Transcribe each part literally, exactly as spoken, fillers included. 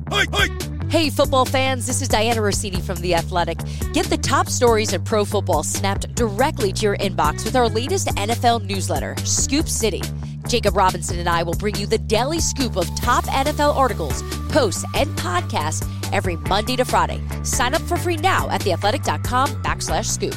Hey, football fans, this is Diana Rossini from The Athletic. Get the top stories in pro football snapped directly to your inbox with our latest N F L newsletter, Scoop City. Jacob Robinson and I will bring you the daily scoop of top N F L articles, posts, and podcasts every Monday to Friday. Sign up for free now at theathletic.com backslash scoop.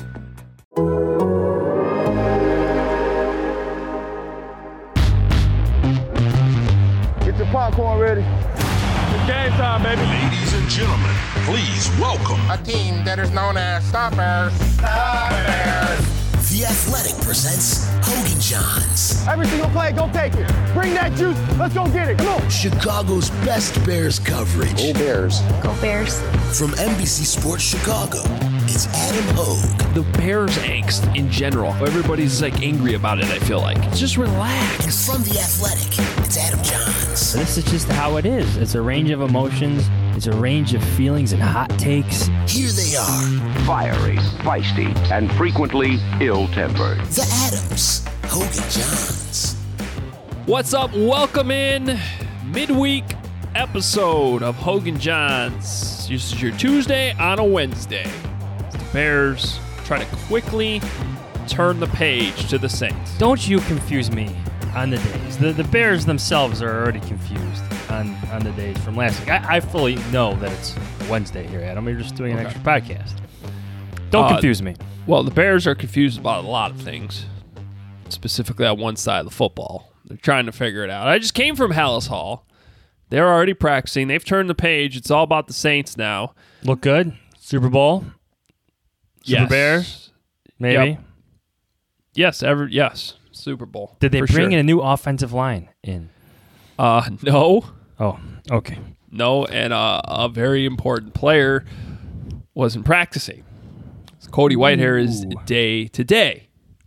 Get your popcorn ready. It's game time, baby. Ladies and gentlemen, please welcome a team that is known as Stoppers. Stoppers. The Athletic presents Hogan Johns. Every single play, go take it. Bring that juice. Let's go get it. Come on. Chicago's best Bears coverage. Go Bears. Go Bears. From N B C Sports Chicago, it's Adam Hogue. The Bears angst in general. Everybody's like angry about it, I feel like. Just relax. And from The Athletic, it's Adam Johns. This is just how it is. It's a range of emotions. It's a range of feelings and hot takes. Here they are. Fiery, feisty, and frequently ill-tempered. The Adams. Hogan Johns. What's up? Welcome in. Midweek episode of Hogan Johns. This is your Tuesday on a Wednesday. The Bears try to quickly turn the page to the Saints. Don't you confuse me on the days. The, the Bears themselves are already confused on, on the days from last week. I, I fully know that it's Wednesday here, Adam. We're just doing an Okay. extra podcast. Don't Uh, confuse me. Well, the Bears are confused about a lot of things, specifically on one side of the football. They're trying to figure it out. I just came from Hallis Hall. They're already practicing. They've turned the page. It's all about the Saints now. Look good. Super Bowl. Super Yes. Bears. Maybe. Yep. Yes, ever. Yes, Super Bowl. Did they for bring sure. in a new offensive line in? Uh, no, Oh, okay. no, and uh, a very important player wasn't practicing. Cody Whitehair is Ooh. day to day.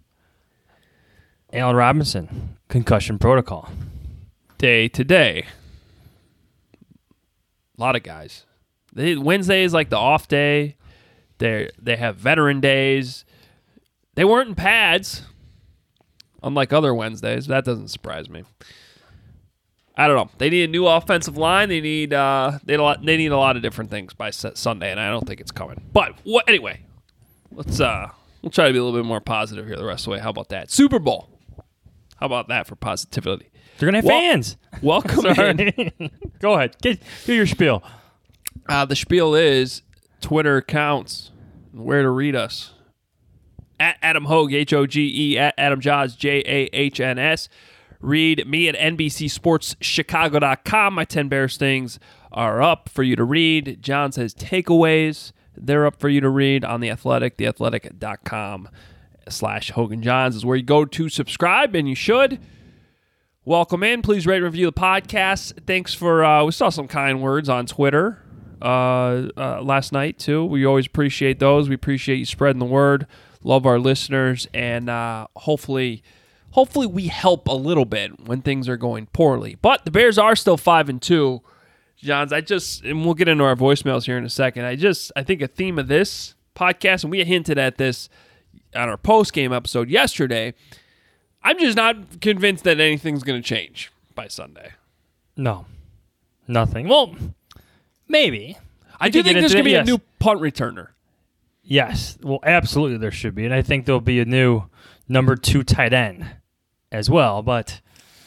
Allen Robinson, concussion protocol. Day to day. A lot of guys. They, Wednesday is like the off day. They they have veteran days. They weren't in pads, unlike other Wednesdays. That doesn't surprise me. I don't know. They need a new offensive line. They need uh, they need a lot, they need a lot of different things by Sunday, and I don't think it's coming. But what anyway? Let's uh, we'll try to be a little bit more positive here the rest of the way. How about that? Super Bowl. How about that for positivity? They're gonna have Wel- fans. Welcome in. Sorry. Go ahead. Get, do your spiel. Uh, the spiel is Twitter accounts, where to read us. At Adam Hogue, H O G E, at Adam Johns, J A H N S. Read me at N B C Sports Chicago dot com. My ten Bears things are up for you to read. John says takeaways. They're up for you to read on The Athletic. the athletic dot com slash Hogan Johns is where you go to subscribe, and you should. Welcome in. Please rate and review the podcast. Thanks for, uh, we saw some kind words on Twitter uh, uh, last night, too. We always appreciate those. We appreciate you spreading the word. Love our listeners, and uh, hopefully, hopefully we help a little bit when things are going poorly. But the Bears are still five and two. Johns, I just, and we'll get into our voicemails here in a second. I just, I think a theme of this podcast, and we hinted at this on our post-game episode yesterday, I'm just not convinced that anything's going to change by Sunday. No, nothing. Well, maybe. I do think there's going to be yes. a new punt returner. Yes, well, absolutely there should be. And I think there'll be a new number two tight end as well. But,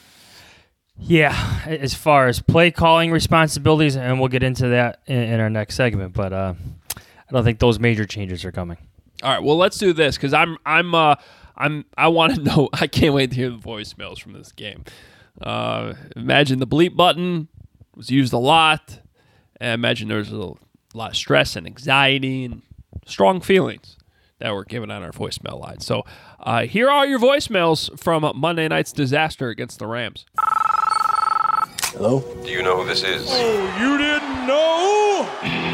yeah, as far as play calling responsibilities, and we'll get into that in, in our next segment, but uh, I don't think those major changes are coming. All right, well, let's do this because I'm, I'm, uh, I'm, I want to know. I can't wait to hear the voicemails from this game. Uh, imagine the bleep button was used a lot. And imagine there was a little, lot of stress and anxiety and strong feelings that were given on our voicemail line. So uh, here are your voicemails from Monday night's disaster against the Rams. Hello? Do you know who this is? Oh, you didn't know?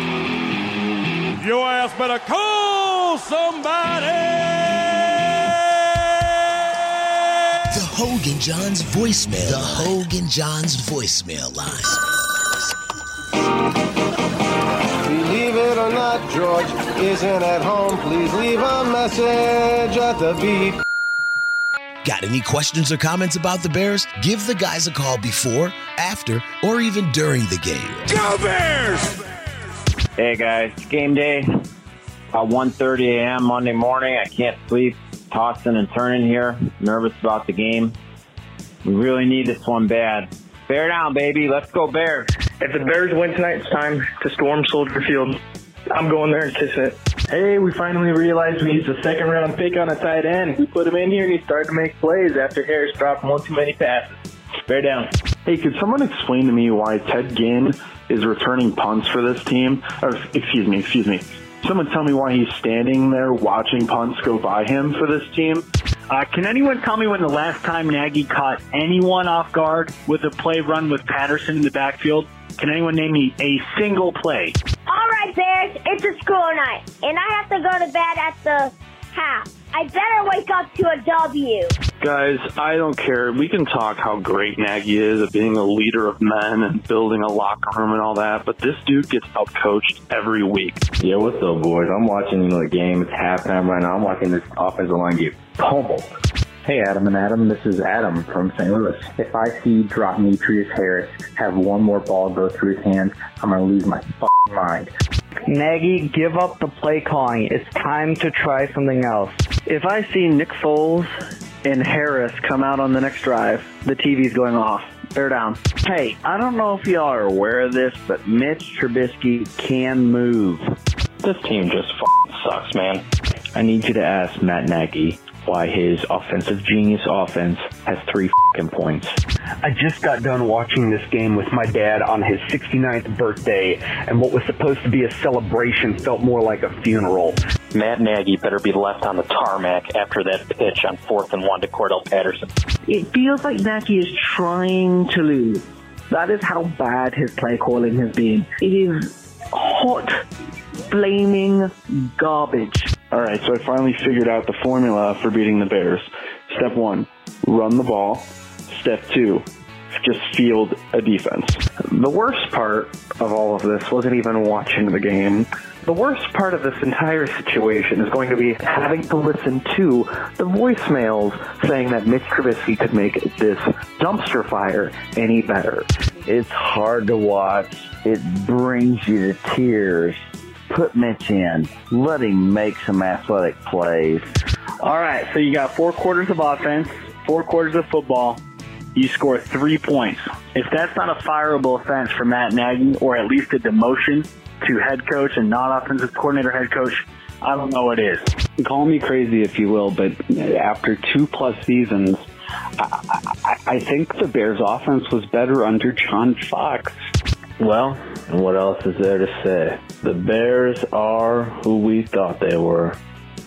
Your ass better call somebody! The Hogan Johns voicemail. The Hogan Johns voicemail line. Believe it or not, George isn't at home. Please leave a message at the beep. Got any questions or comments about the Bears? Give the guys a call before, after, or even during the game. Go Bears! Hey guys, game day. About one thirty a.m. Monday morning. I can't sleep. Tossing and turning here. Nervous about the game. We really need this one bad. Bear down, baby. Let's go Bears. If the Bears win tonight, it's time to storm Soldier Field. I'm going there and kiss it. Hey, we finally realized we used a second round pick on a tight end. We put him in here and he started to make plays after Harris dropped one too many passes. Bear down. Hey, could someone explain to me why Ted Ginn is returning punts for this team? Or, excuse me, excuse me. Someone tell me why he's standing there watching punts go by him for this team. Uh, can anyone tell me when the last time Nagy caught anyone off guard with a play run with Patterson in the backfield? Can anyone name me a single play? All right, Bears, it's a school night, and I have to go to bed at the half. I better wake up to a W. Guys, I don't care. We can talk how great Nagy is at being a leader of men and building a locker room and all that, but this dude gets outcoached every week. Yeah, what's up, boys? I'm watching the game. It's halftime right now. I'm watching this offensive line get pummeled. Hey, Adam and Adam. This is Adam from Saint Louis. If I see Demetrius Harris have one more ball go through his hands, I'm going to lose my f***ing mind. Nagy, give up the play calling. It's time to try something else. If I see Nick Foles and Harris come out on the next drive, the T V's going off. Bear down. Hey, I don't know if y'all are aware of this, but Mitch Trubisky can move. This team just f***ing sucks, man. I need you to ask Matt Nagy why his offensive genius offense has three f***ing points. I just got done watching this game with my dad on his sixty-ninth birthday, and what was supposed to be a celebration felt more like a funeral. Matt Nagy better be left on the tarmac after that pitch on fourth and one to Cordell Patterson. It feels like Nagy is trying to lose. That is how bad his play calling has been. It is hot, flaming garbage. All right, so I finally figured out the formula for beating the Bears. Step one, run the ball. Step two, just field a defense. The worst part of all of this wasn't even watching the game. The worst part of this entire situation is going to be having to listen to the voicemails saying that Mitch Trubisky could make this dumpster fire any better. It's hard to watch. It brings you to tears. Put Mitch in. Let him make some athletic plays. All right, so you got four quarters of offense, four quarters of football. You score three points. If that's not a fireable offense for Matt Nagy, or at least a demotion to head coach and not offensive coordinator head coach, I don't know what is. Call me crazy if you will, but after two plus seasons, I, I, I think the Bears' offense was better under John Fox. Well, what else is there to say? The Bears are who we thought they were.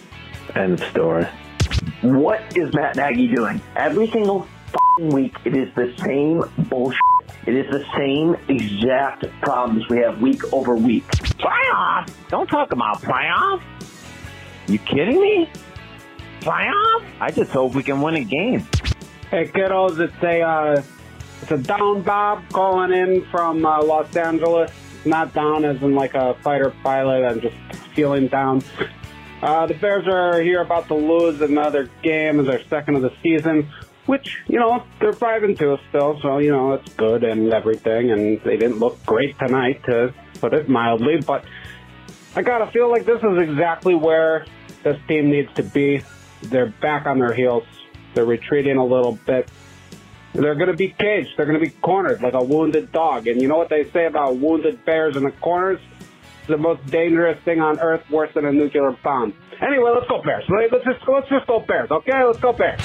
End of story. What is Matt Nagy doing? Every single f***ing week, it is the same bullshit. It is the same exact problems we have week over week. Playoffs? Don't talk about playoffs. You kidding me? Playoffs? I just hope we can win a game. Hey, kiddos, it's a, uh, it's a down Bob calling in from uh, Los Angeles. Not down as in like a fighter pilot. I'm just feeling down. Uh, the Bears are here about to lose another game as their second of the season, which, you know, they're five and two still, so, you know, it's good and everything, and they didn't look great tonight, to put it mildly, but I gotta feel like this is exactly where this team needs to be. They're back on their heels. They're retreating a little bit. They're going to be caged. They're going to be cornered like a wounded dog. And you know what they say about wounded bears in the corners? It's the most dangerous thing on earth, worse than a nuclear bomb. Anyway, let's go Bears. Let's just, let's just go Bears, okay? Let's go Bears.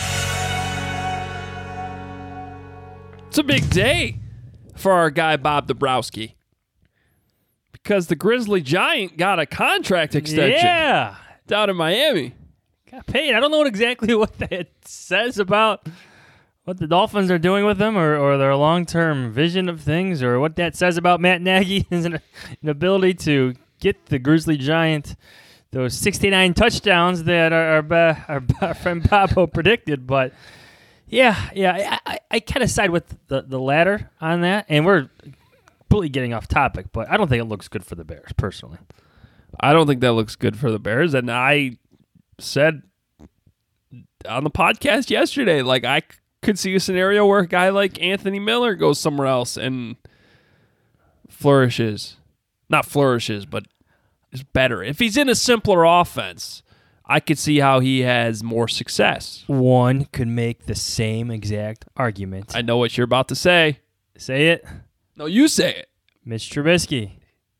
It's a big day for our guy Bob Dabrowski, because the Grizzly Giant got a contract extension. Yeah. Down in Miami. Got paid. I don't know exactly what that says about what the Dolphins are doing with them, or, or their long-term vision of things, or what that says about Matt Nagy and an, an ability to get the Grizzly Giant those sixty-nine touchdowns that our, our, our, our friend Bobo predicted. But yeah, yeah, I, I, I kind of side with the, the latter on that, and we're completely getting off topic, but I don't think it looks good for the Bears, personally. I don't think that looks good for the Bears, and I said on the podcast yesterday. Like, I could see a scenario where a guy like Anthony Miller goes somewhere else and flourishes. Not flourishes, but is better. If he's in a simpler offense, I could see how he has more success. One could make the same exact argument. I know what you're about to say. Say it. No, you say it. Mitch Trubisky.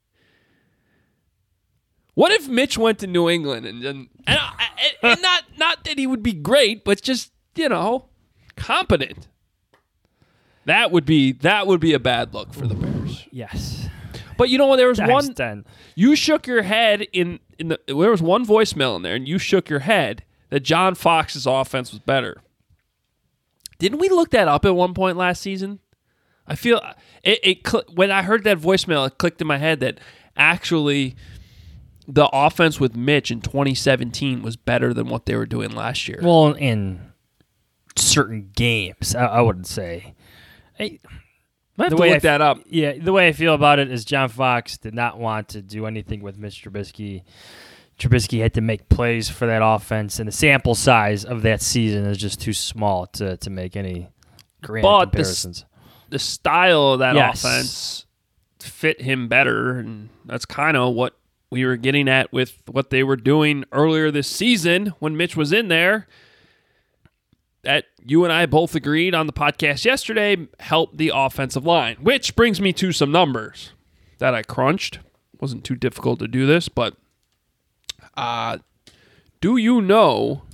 What if Mitch went to New England and and, and, and not not that he would be great, but just, you know, competent? That would be that would be a bad look for the Bears. Yes. But you know what? There was Times one. ten. You shook your head in in the. There was one voicemail in there, and you shook your head that John Fox's offense was better. Didn't we look that up at one point last season? I feel it. it cl- when I heard that voicemail, it clicked in my head that actually the offense with Mitch in twenty seventeen was better than what they were doing last year. Well, in certain games, I, I wouldn't say. I, I have the to way look I f- that up. Yeah, the way I feel about it is John Fox did not want to do anything with Mitch Trubisky. Trubisky had to make plays for that offense, and the sample size of that season is just too small to, to make any grand but comparisons. The, the style of that Yes. offense fit him better, and that's kind of what we were getting at with what they were doing earlier this season when Mitch was in there. That you and I both agreed on the podcast yesterday helped the offensive line, which brings me to some numbers that I crunched. Wasn't too difficult to do this, but uh, do you know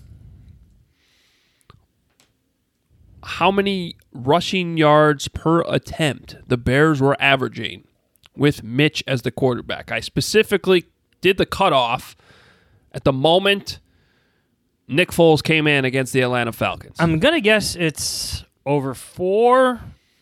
how many rushing yards per attempt the Bears were averaging with Mitch as the quarterback? I specifically did the cutoff at the moment Nick Foles came in against the Atlanta Falcons. I'm going to guess it's over four,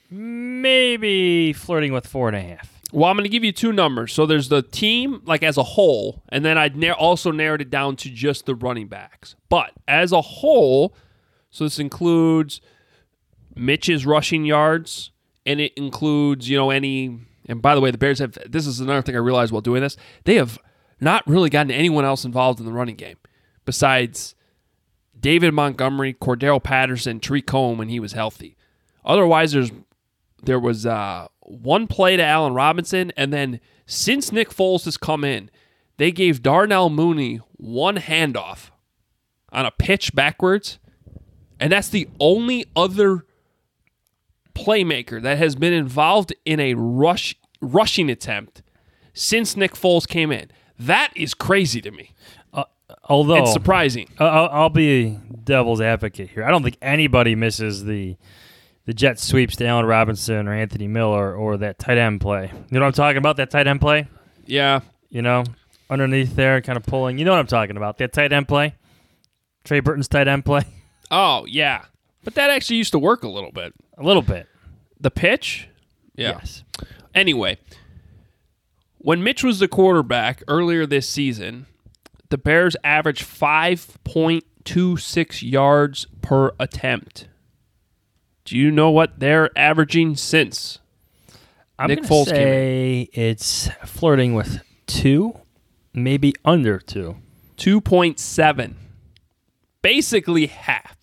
maybe flirting with four and a half. Well, I'm going to give you two numbers. So there's the team, like as a whole, and then I na- also narrowed it down to just the running backs. But as a whole, so this includes Mitch's rushing yards, and it includes, you know, any, and by the way, the Bears have, this is another thing I realized while doing this, they have not really gotten anyone else involved in the running game besides David Montgomery, Cordero Patterson, Tariq Cohen when he was healthy. Otherwise, there's there was uh, one play to Allen Robinson, and then since Nick Foles has come in, they gave Darnell Mooney one handoff on a pitch backwards, and that's the only other playmaker that has been involved in a rush rushing attempt since Nick Foles came in. That is crazy to me. Uh, although it's surprising. Uh, I'll, I'll be devil's advocate here. I don't think anybody misses the the jet sweeps to Allen Robinson or Anthony Miller or that tight end play. You know what I'm talking about? That tight end play? Yeah. You know, underneath there, kind of pulling. You know what I'm talking about? That tight end play? Trey Burton's tight end play? Oh, yeah. But that actually used to work a little bit. A little bit. The pitch? Yeah. Yes. Anyway, when Mitch was the quarterback earlier this season, the Bears averaged five point two six yards per attempt. Do you know what they're averaging since I'm Nick gonna Foles came in? say it's flirting with two, maybe under two. two point seven. Basically half.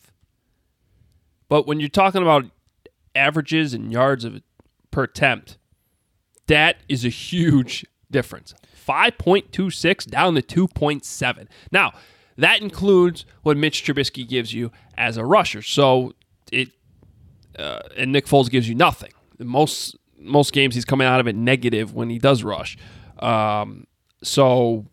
But when you're talking about averages and yards of per attempt, that is a huge difference. five point two six down to two point seven. Now, that includes what Mitch Trubisky gives you as a rusher. So it uh, and Nick Foles gives you nothing. Most most games he's coming out of it negative when he does rush. Um, so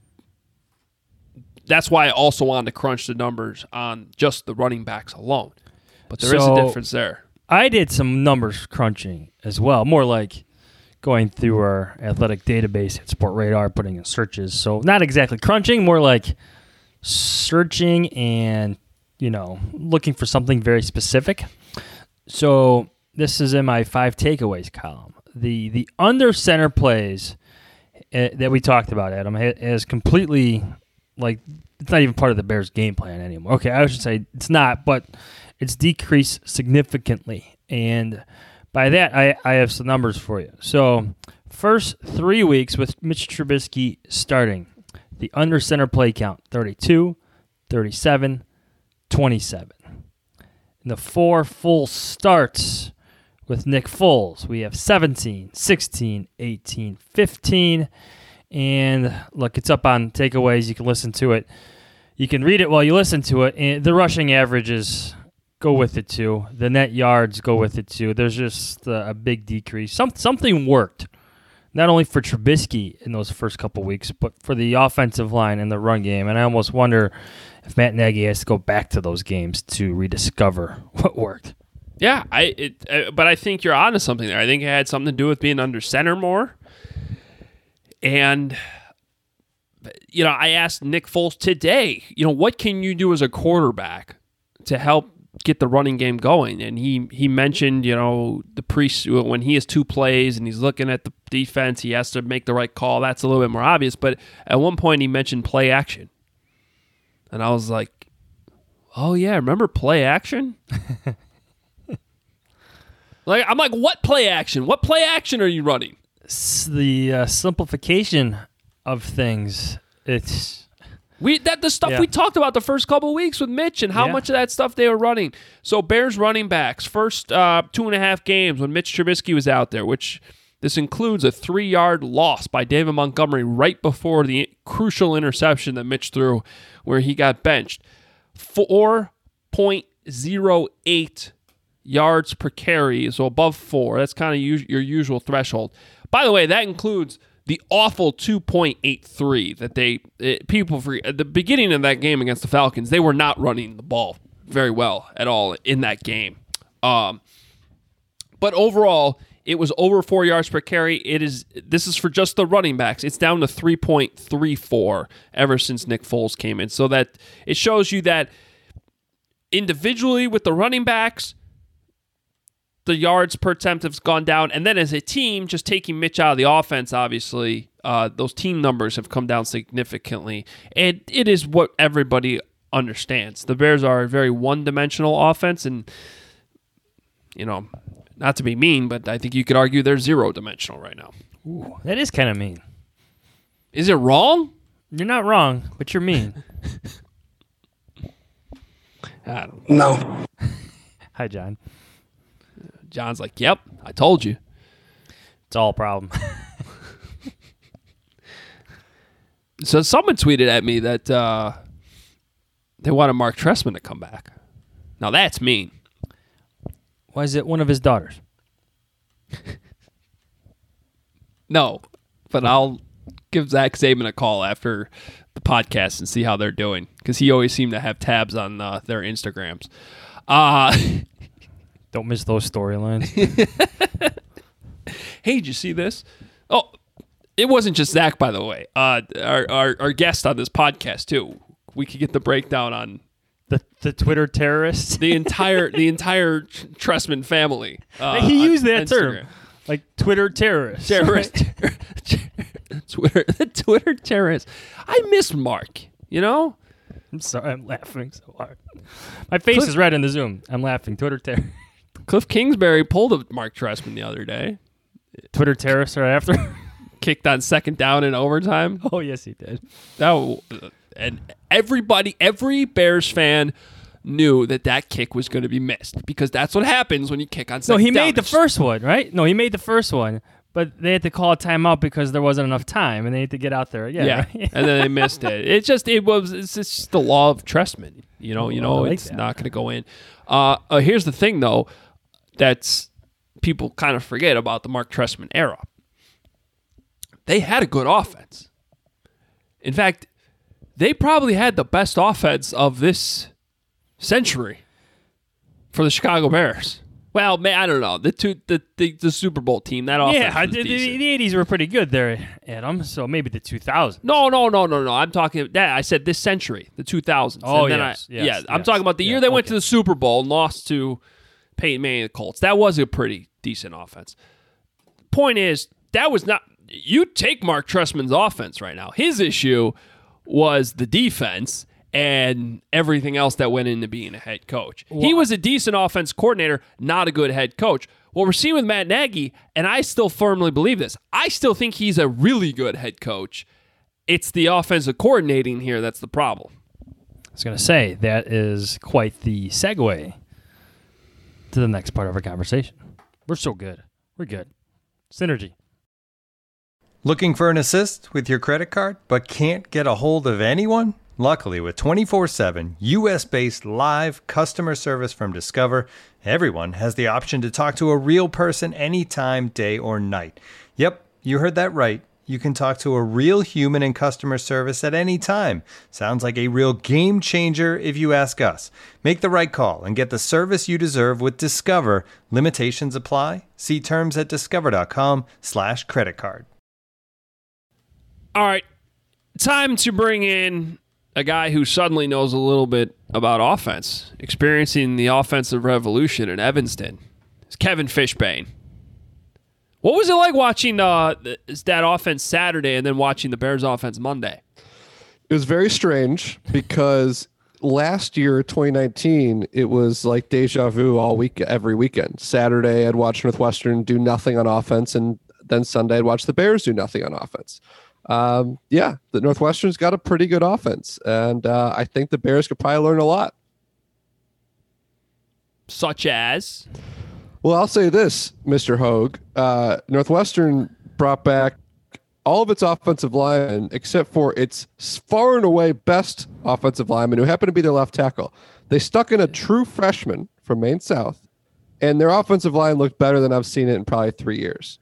that's why I also wanted to crunch the numbers on just the running backs alone. But there is So, a difference there. I did some numbers crunching as well, more like going through our athletic database at Sport Radar, putting in searches. So not exactly crunching, more like searching and, you know, looking for something very specific. So this is in my five takeaways column. The the under center plays uh, that we talked about, Adam, ha- has completely, like, it's not even part of the Bears' game plan anymore. Okay, I should say it's not, but it's decreased significantly. And by that, I, I have some numbers for you. So first three weeks with Mitch Trubisky starting, the under center play count, thirty-two, thirty-seven, twenty-seven. In the four full starts with Nick Foles, we have seventeen, sixteen, eighteen, fifteen. And look, it's up on takeaways. You can listen to it. You can read it while you listen to it. And the rushing averages go with it too. The net yards go with it too. There's just a, a big decrease. Some, something worked, not only for Trubisky in those first couple weeks, but for the offensive line and the run game. And I almost wonder if Matt Nagy has to go back to those games to rediscover what worked. Yeah, I. It, uh, but I think you're onto something there. I think it had something to do with being under center more. And, you know, I asked Nick Foles today, you know, what can you do as a quarterback to help get the running game going? And he he mentioned, you know, the pre when he has two plays and he's looking at the defense, he has to make the right call. That's a little bit more obvious. But at one point he mentioned play action. And I was like, oh, yeah, remember play action? Like I'm like, what play action? What play action are you running? It's the uh, simplification of things. It's we that the stuff yeah. we talked about the first couple of weeks with Mitch and how Yeah. much of that stuff they were running. So Bears running backs, first uh, two and a half games when Mitch Trubisky was out there, which this includes a three-yard loss by David Montgomery right before the crucial interception that Mitch threw where he got benched. four point oh eight yards per carry, so above four. That's kind of us- your usual threshold. By the way, that includes the awful two point eight three that they it, people for at the beginning of that game against the Falcons. They were not running the ball very well at all in that game. Um, but overall, it was over four yards per carry. It is this is for just the running backs. It's down to three point three four ever since Nick Foles came in. So that it shows you that individually with the running backs, the yards per attempt has gone down. And then as a team, just taking Mitch out of the offense, obviously, uh, those team numbers have come down significantly. And it is what everybody understands. The Bears are a very one-dimensional offense. And, you know, not to be mean, but I think you could argue they're zero-dimensional right now. Ooh, that is kind of mean. Is it wrong? You're not wrong, but you're mean. I don't know. No. Hi, John. John's like, yep, I told you. It's all a problem. So someone tweeted at me that uh, they wanted Mark Trestman to come back. Now that's mean. Why is it one of his daughters? No, but I'll give Zach Saban a call after the podcast and see how they're doing because he always seemed to have tabs on uh, their Instagrams. Uh Don't miss those storylines. Hey, did you see this? Oh, it wasn't just Zach, by the way. Uh, our, our our guest on this podcast too. We could get the breakdown on the the Twitter terrorists. The entire the entire Trestman family. Uh, he used on that Instagram. term, like Twitter terrorists. Terrorist. Twitter the Twitter terrorist. I miss Mark. You know. I'm sorry, I'm laughing so hard. My face Cliff, is red in the Zoom. I'm laughing. Twitter terrorist. Cliff Kingsbury pulled a Mark Trestman the other day. Twitter terrorist right after. Kicked on second down in overtime. Oh, yes, he did. That, and everybody, every Bears fan knew that that kick was going to be missed because that's what happens when you kick on second No, he down. made the first one, right? No, he made the first one, but they had to call a timeout because there wasn't enough time, and they had to get out there again. Yeah, right? and then they missed it. It just it was it's just the law of Trestman. You know, you know, I like it's that. not going to go in. Uh, uh, here's the thing, though, that's people kind of forget about the Mark Trestman era. They had a good offense. In fact, they probably had the best offense of this century for the Chicago Bears. Well, man, I don't know. The two, the, the, the Super Bowl team, that offense Yeah, was the, the, decent. the eighties were pretty good there, Adam, so maybe the two thousands. No, no, no, no, no. I'm talking that. I said this century, the two thousands. Oh, and then yes, I, yes, yeah. I'm yes. talking about the Yeah, year they went okay. to the Super Bowl and lost to Peyton Manning and the Colts. That was a pretty decent offense. Point is, that was not. You take Mark Trestman's offense right now. His issue was the defense and everything else that went into being a head coach. He was a decent offense coordinator, not a good head coach. What we're seeing with Matt Nagy, and I still firmly believe this, I still think he's a really good head coach. It's the offensive coordinating here that's the problem. was going to say, that is quite the segue to the next part of our conversation. We're so good. We're good. Synergy. Looking for an assist with your credit card, but can't get a hold of anyone? Luckily, with twenty-four seven U S-based live customer service from Discover, everyone has the option to talk to a real person anytime, day or night. Yep, you heard that right. You can talk to a real human in customer service at any time. Sounds like a real game changer if you ask us. Make the right call and get the service you deserve with Discover. Limitations apply. See terms at discover.com slash credit card. All right, time to bring in a guy who suddenly knows a little bit about offense, experiencing the offensive revolution in Evanston. It's Kevin Fishbane. What was it like watching uh, that offense Saturday and then watching the Bears offense Monday? It was very strange because last year, twenty nineteen, it was like deja vu all week, every weekend. Saturday, I'd watch Northwestern do nothing on offense, and then Sunday, I'd watch the Bears do nothing on offense. Um, yeah, the Northwestern's got a pretty good offense, and uh, I think the Bears could probably learn a lot. Such as? Well, I'll say this, Mister Hogue. Uh, Northwestern brought back all of its offensive linemen except for its far and away best offensive lineman, who happened to be their left tackle. They stuck in a true freshman from Maine South, and their offensive line looked better than I've seen it in probably three years.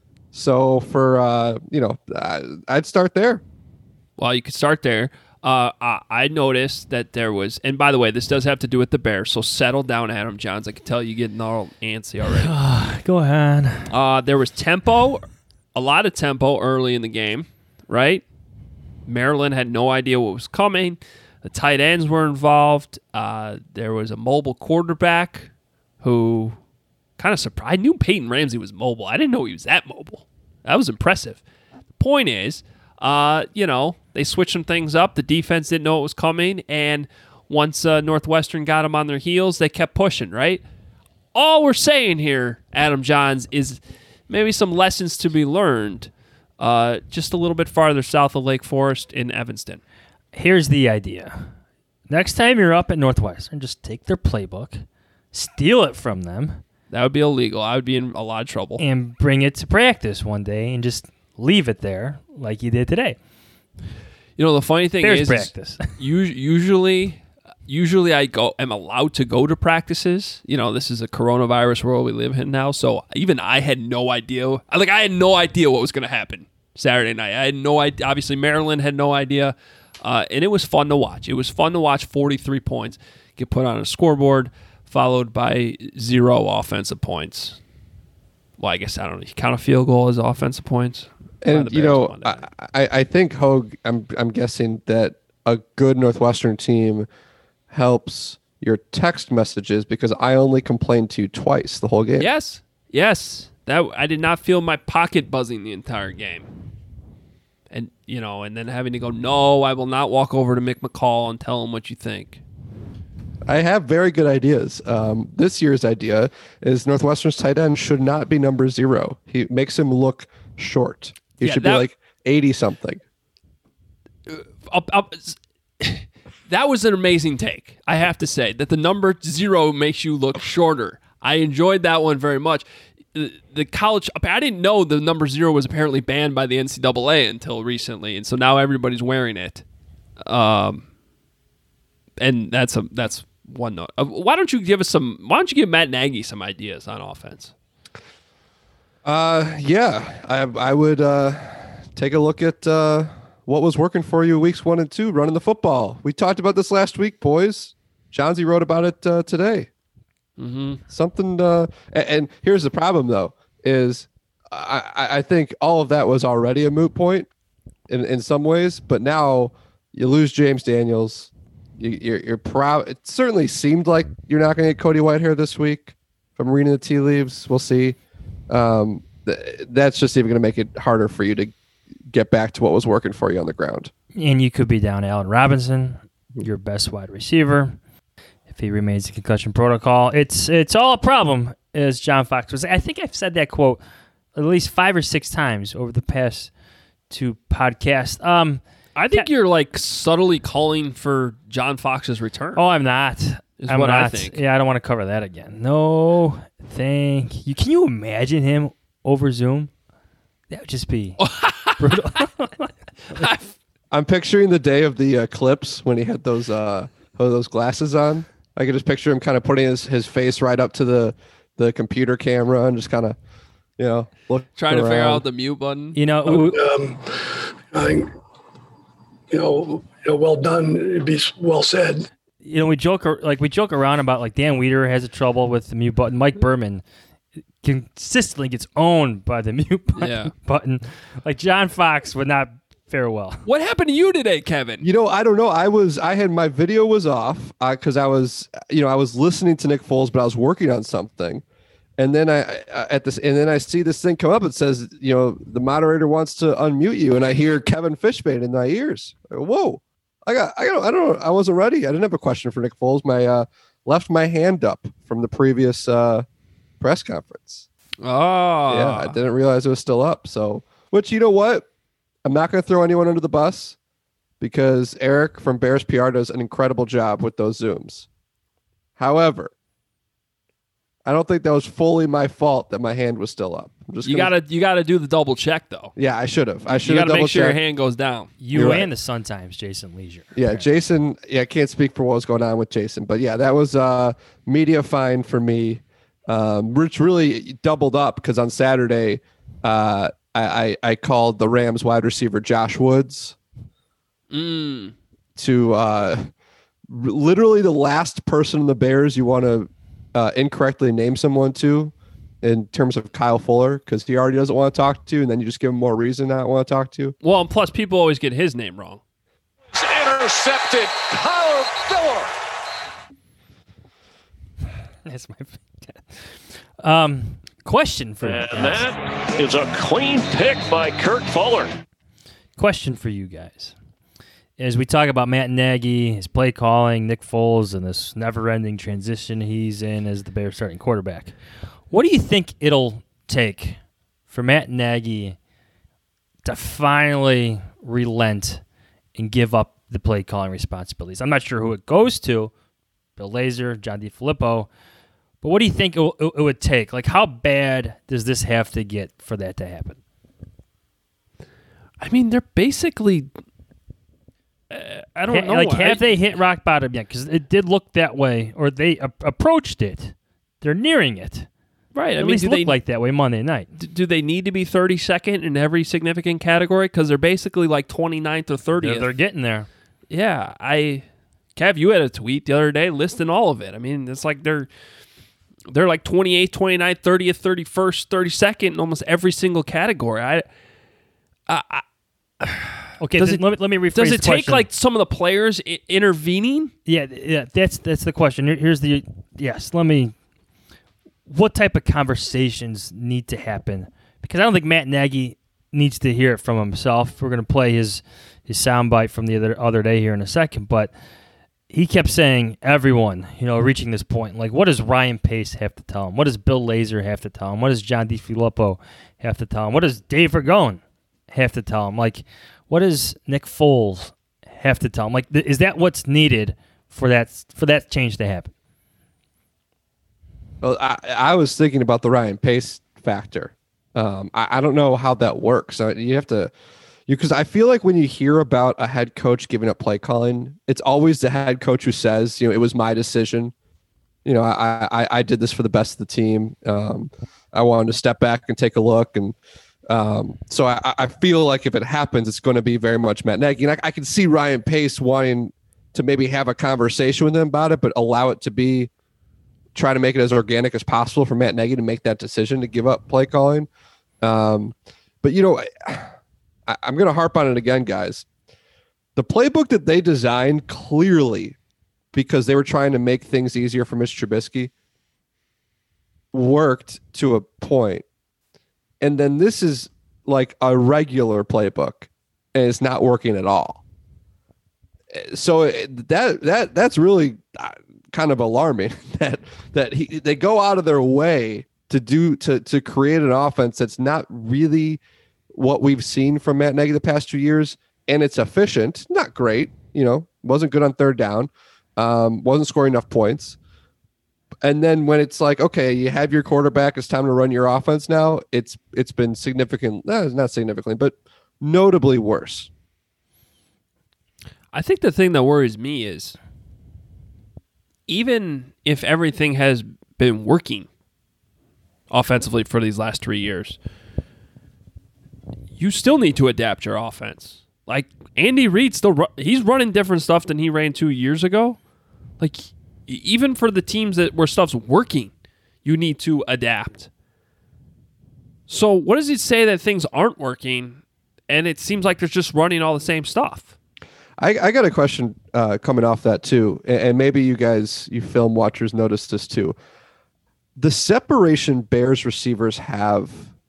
So for, uh, you know, I'd start there. Well, you could start there. Uh, I, I noticed that there was, and by the way, this does have to do with the Bears, so settle down, Adam Johns. I can tell you getting all antsy already. Go ahead. Uh, there was tempo, a lot of tempo early in the game, right? Maryland had no idea what was coming. The tight ends were involved. Uh, there was a mobile quarterback who kind of surprised. I knew Peyton Ramsey was mobile. I didn't know he was that mobile. That was impressive. The point is, uh, you know, they switched some things up. The defense didn't know it was coming, and once uh, Northwestern got them on their heels, they kept pushing, right? All we're saying here, Adam Johns, is maybe some lessons to be learned uh, just a little bit farther south of Lake Forest in Evanston. Here's the idea. Next time you're up at Northwestern, just take their playbook, steal it from them. That would be illegal. I would be in a lot of trouble. And bring it to practice one day and just leave it there like you did today. You know, the funny thing Bears is, practice. usually, usually I go, am allowed to go to practices. You know, this is a coronavirus world we live in now, so even I had no idea. Like, I had no idea what was going to happen Saturday night. I had no idea. Obviously, Maryland had no idea, uh, and it was fun to watch. It was fun to watch forty-three points get put on a scoreboard, followed by zero offensive points. Well, I guess, I don't know. You count a field goal as offensive points? And, you know, I, I, I think, Hogue, I'm, I'm guessing that a good Northwestern team helps your text messages, because I only complained to you twice the whole game. Yes. Yes. That I did not feel my pocket buzzing the entire game. And, you know, and then having to go, no, I will not walk over to Mick McCall and tell him what you think. I have very good ideas. Um, this year's idea is Northwestern's tight end should not be number zero. He makes him look short. He Yeah, should that- be like eighty-something. Up, up, that was an amazing take, I have to say, that the number zero makes you look shorter. I enjoyed that one very much. The, the college, I didn't know the number zero was apparently banned by the N C double A until recently, and so now everybody's wearing it. Um, and that's a that's one note. Uh, why don't you give us some? Why don't you give Matt Nagy some ideas on offense? Uh, yeah, I I would uh, take a look at uh, what was working for you weeks one and two, running the football. We talked about this last week, boys. Johnsy wrote about it uh, today. Mm-hmm. Something, uh, and, and here's the problem, though, is I, I think all of that was already a moot point in, in some ways, but now you lose James Daniels. You, you're, you're proud. It certainly seemed like you're not going to get Cody Whitehair this week. If I'm reading the tea leaves, we'll see. Um, th- that's just even going to make it harder for you to get back to what was working for you on the ground. And you could be down Allen Robinson, your best wide receiver, if he remains in concussion protocol. It's it's all a problem, as John Fox was saying. I think I've said that quote at least five or six times over the past two podcasts. Um, I think you're like subtly calling for John Fox's return. Oh, I'm not. Is I'm what not. I think. Yeah, I don't want to cover that again. No, thank you. Can you imagine him over Zoom? That would just be brutal. I'm picturing the day of the eclipse when he had those uh those glasses on. I could just picture him kind of putting his, his face right up to the, the computer camera and just kind of, you know, look Trying to around. figure out the mute button. You know, um, I think, you know, you know, well done. It'd be well said. You know, we joke ar- like we joke around about like Dan Weeder has a trouble with the mute button. Mike Berman consistently gets owned by the mute button. Yeah. button. Like John Fox would not fare well. What happened to you today, Kevin? You know, I don't know. I was, I had my video was off because I was, you know, I was listening to Nick Foles, but I was working on something. And then I, I at this, and then I see this thing come up. It says, you know, the moderator wants to unmute you, and I hear Kevin Fishbane in my ears. I go, whoa! I got, I got, I don't know. I wasn't ready. I didn't have a question for Nick Foles. My uh, left my hand up from the previous uh, press conference. Oh, Yeah, I didn't realize it was still up. So, which you know what? I'm not going to throw anyone under the bus because Eric from Bears P R does an incredible job with those Zooms. However, I don't think that was fully my fault that my hand was still up. I'm just You gonna- gotta you gotta do the double check though. Yeah, I should have. I should You have gotta double make sure your checked. hand goes down. You You're and right. the Sun Times, Jason Leisure. Yeah, Jason. Yeah, I can't speak for what was going on with Jason, but yeah, that was uh, media fine for me. Um, Rich really doubled up because on Saturday, uh, I, I I called the Rams wide receiver Josh Woods Mm. to uh, r- literally the last person in the Bears you want to uh, incorrectly name someone to in terms of Kyle Fuller because he already doesn't want to talk to, and then you just give him more reason not to want to talk to. Well, and plus people always get his name wrong. Intercepted. Kyle Fuller. That's my um question for you And guys. that is a clean pick by Kurt Fuller. Question for you guys. As we talk about Matt Nagy, his play calling, Nick Foles, and this never-ending transition he's in as the Bears starting quarterback, what do you think it'll take for Matt Nagy to finally relent and give up the play calling responsibilities? I'm not sure who it goes to, Bill Lazor, John DeFilippo, but what do you think it, it, it would take? Like, how bad does this have to get for that to happen? I mean, they're basically. Uh, I don't Ha- know. Like, I- have they hit rock bottom yet? Because it did look that way, or they a- approached it. They're nearing it. Right. I At mean, least do looked they like that way Monday night. d- do they need to be thirty-second in every significant category? Because they're basically like twenty-ninth or They're, thirtieth. they're getting there. Yeah, I, Kev, you had a tweet the other day listing all of it. I mean, it's like they're they're like twenty-eighth, twenty-ninth, thirtieth, thirty-first, thirty-second in almost every single category. I, I, I Okay, does th- it, let me let me rephrase does it the take question. like some of the players I- intervening? Yeah, th- yeah. That's that's the question. Here- Here's the yes. Let me. What type of conversations need to happen? Because I don't think Matt Nagy needs to hear it from himself. We're going to play his his soundbite from the other other day here in a second, but he kept saying everyone, you know, reaching this point. Like, what does Ryan Pace have to tell him? What does Bill Lazor have to tell him? What does John DeFilippo have to tell him? What does Dave Ragone have to tell him? Like, what does Nick Foles have to tell him? Like, th- is that what's needed for that for that change to happen? Well, I, I was thinking about the Ryan Pace factor. Um, I, I don't know how that works. Uh, You have to, you because I feel like when you hear about a head coach giving up play calling, it's always the head coach who says, you know, it was my decision. You know, I I, I did this for the best of the team. Um, I wanted to step back and take a look, and um, so I, I feel like if it happens, it's going to be very much Matt Nagy. And I, I can see Ryan Pace wanting to maybe have a conversation with him about it, but allow it to be. Try to make it as organic as possible for Matt Nagy to make that decision to give up play calling. Um, but, you know, I, I'm going to harp on it again, guys. The playbook that they designed clearly because they were trying to make things easier for Mitch Trubisky worked to a point. And then this is like a regular playbook and it's not working at all. So that that that's really kind of alarming that that he, they go out of their way to do to to create an offense that's not really what we've seen from Matt Nagy the past two years, and it's efficient. Not great, you know, wasn't good on third down, um, wasn't scoring enough points. And then when it's like, okay, you have your quarterback, it's time to run your offense now, it's it's been significant, no, not significantly, but notably worse. I think the thing that worries me is even if everything has been working offensively for these last three years, you still need to adapt your offense. Like Andy Reid still ru- he's running different stuff than he ran two years ago. Like even for the teams that where stuff's working, you need to adapt. So what does it say that things aren't working and it seems like they're just running all the same stuff? I, I got a question uh, coming off that too, and, and maybe you guys, you film watchers, noticed this too. The separation Bears receivers have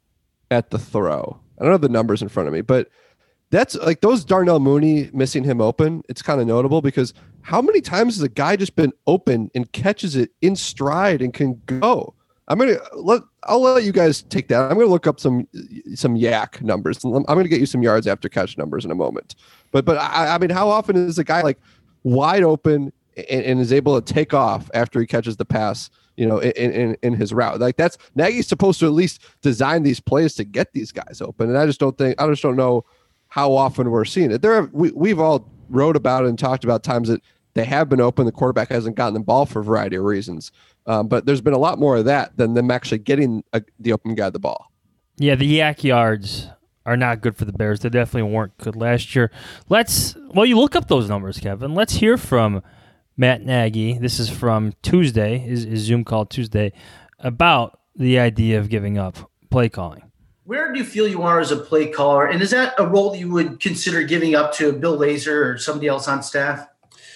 at the throw. I don't have the numbers in front of me, but that's like those Darnell Mooney missing him open. It's kind of notable because how many times has a guy just been open and catches it in stride and can go? I'm gonna let I'll let you guys take that. I'm gonna look up some some yak numbers. I'm gonna get you some yards after catch numbers in a moment. But but I, I mean, how often is a guy like wide open and, and is able to take off after he catches the pass? You know, in, in in his route, like that's Nagy's supposed to at least design these plays to get these guys open. And I just don't think I just don't know how often we're seeing it. There are, we we've all wrote about it and talked about times that they have been open. The quarterback hasn't gotten the ball for a variety of reasons. Um, but there's been a lot more of that than them actually getting a, the open guy the ball. Yeah, the yak yards are not good for the Bears. They definitely weren't good last year. Let's, well, you look up those numbers, Kevin. Let's hear from Matt Nagy. This is from Tuesday, his, his Zoom call Tuesday, about the idea of giving up play calling. Where do you feel you are as a play caller? And is that a role that you would consider giving up to Bill Lazor or somebody else on staff?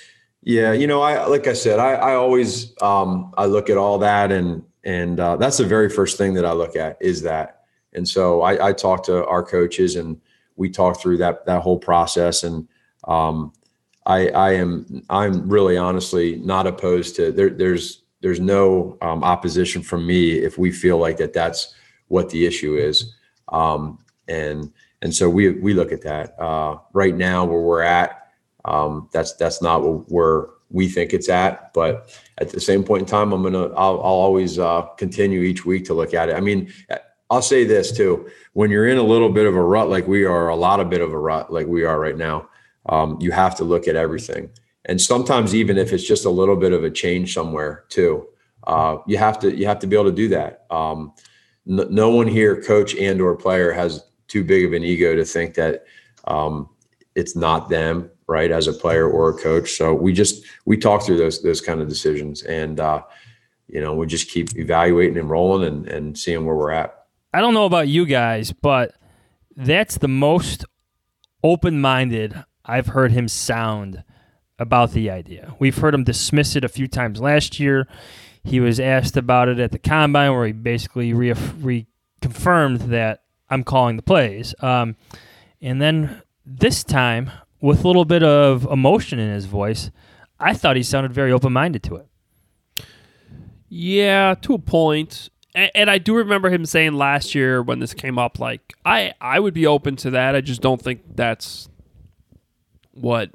Yeah, you know, I like I said, I, I always um, I look at all that, and and uh, that's the very first thing that I look at is that. And so I, I talk to our coaches, and we talk through that that whole process. And um, I, I am I'm really honestly not opposed to there. There's there's no um, opposition from me if we feel like that that's what the issue is. Um, and and so we we look at that uh, right now where we're at. Um, that's that's not where we think it's at, but at the same point in time, I'm gonna I'll, I'll always uh, continue each week to look at it. I mean, I'll say this too: when you're in a little bit of a rut, like we are, a lot of bit of a rut, like we are right now, um, you have to look at everything. And sometimes, even if it's just a little bit of a change somewhere too, uh, you have to you have to be able to do that. Um, n- no one here, coach and or player, has too big of an ego to think that um, it's not them. Right, as a player or a coach. So we just we talk through those those kind of decisions, and uh, you know, we just keep evaluating and rolling and, and seeing where we're at. I don't know about you guys, but that's the most open-minded I've heard him sound about the idea. We've heard him dismiss it a few times last year. He was asked about it at the Combine, where he basically re- reconfirmed that I'm calling the plays. Um, and then this time, with a little bit of emotion in his voice, I thought he sounded very open-minded to it. Yeah, to a point. And, and I do remember him saying last year when this came up, like, I, I would be open to that. I just don't think that's what